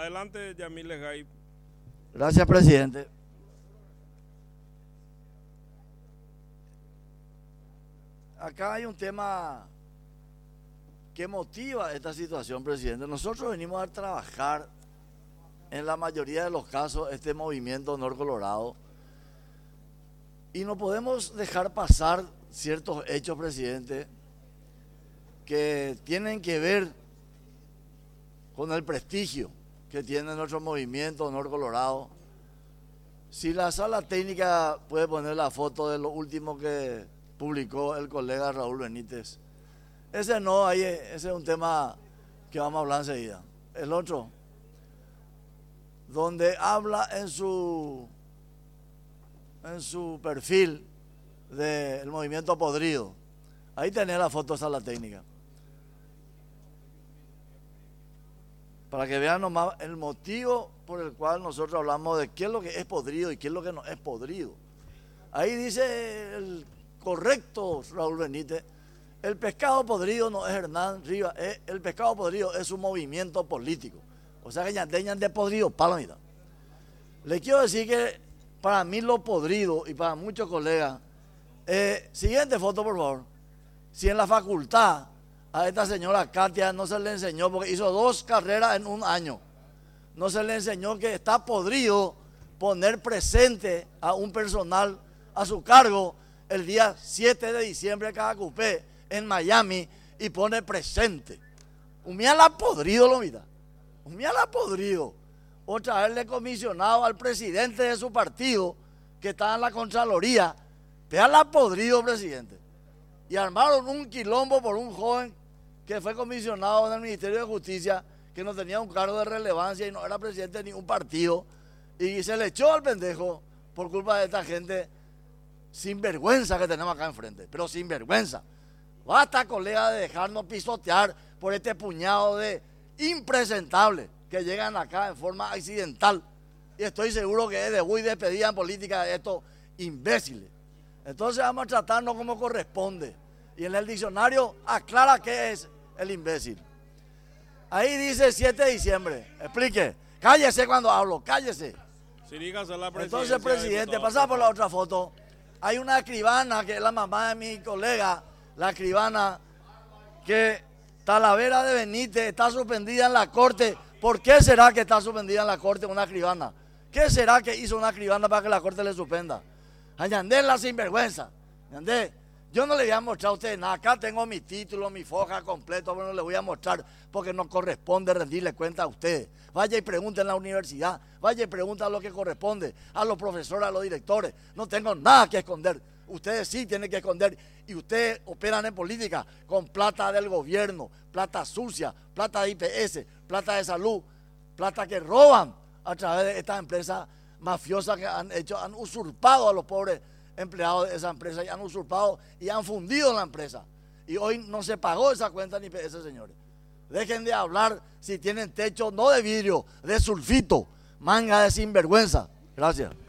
Adelante, Yamil Legay. Gracias, presidente. Acá hay un tema que motiva esta situación, presidente. Nosotros venimos a trabajar en la mayoría de los casos este movimiento Honor Colorado y no podemos dejar pasar ciertos hechos, presidente, que tienen que ver con el prestigio que tiene nuestro movimiento Honor Colorado. Si la sala técnica puede poner la foto de lo último que publicó el colega Raúl Benítez. Ese no, ahí ese es un tema que vamos a hablar enseguida. El otro, donde habla en su perfil del movimiento Podrido. Ahí tenés la foto de sala técnica. Para que vean nomás el motivo por el cual nosotros hablamos de qué es lo que es podrido y qué es lo que no es podrido. Ahí dice el correcto Raúl Benítez, el pescado podrido no es Hernán Rivas, el pescado podrido es un movimiento político. O sea que ya tenían de podrido para la mitad. Le quiero decir que para mí lo podrido y para muchos colegas, siguiente foto por favor, si en la facultad a esta señora Katia no se le enseñó, porque hizo 2 carreras en un año, no se le enseñó que está podrido poner presente a un personal a su cargo el día 7 de diciembre cada cupé en Miami y pone presente. Humíala podrido lo mira, humíala podrido. Otra vez le comisionado al presidente de su partido que está en la Contraloría, veala podrido, presidente. Y armaron un quilombo por un joven que fue comisionado en el Ministerio de Justicia, que no tenía un cargo de relevancia y no era presidente de ningún partido, y se le echó al pendejo por culpa de esta gente sinvergüenza que tenemos acá enfrente, pero sinvergüenza. Basta, colega, de dejarnos pisotear por este puñado de impresentables que llegan acá en forma accidental, y estoy seguro que es de muy despedida en política de estos imbéciles. Entonces vamos a tratarnos como corresponde, y en el diccionario aclara qué es el imbécil. Ahí dice 7 de diciembre. Explique. Cállese cuando hablo, cállese. Entonces, presidente, pasa por la otra foto. Hay una escribana que es la mamá de mi colega, la escribana, que Talavera de Benítez está suspendida en la corte. ¿Por qué será que está suspendida en la corte una escribana? ¿Qué será que hizo una escribana para que la corte le suspenda? Añandé la sinvergüenza. Añandé. Yo no le voy a mostrar a ustedes nada. Acá tengo mi título, mi foja completo, pero no le voy a mostrar porque no corresponde rendirle cuenta a ustedes. Vaya y pregunten en la universidad, vaya y pregunten lo que corresponde a los profesores, a los directores. No tengo nada que esconder. Ustedes sí tienen que esconder y ustedes operan en política con plata del gobierno, plata sucia, plata de IPS, plata de salud, plata que roban a través de estas empresas mafiosas que han usurpado a los pobres empleados de esa empresa y han usurpado y han fundido la empresa. Y hoy no se pagó esa cuenta ni IPS, señores. Dejen de hablar si tienen techo no de vidrio, de sulfito, manga de sinvergüenza. Gracias.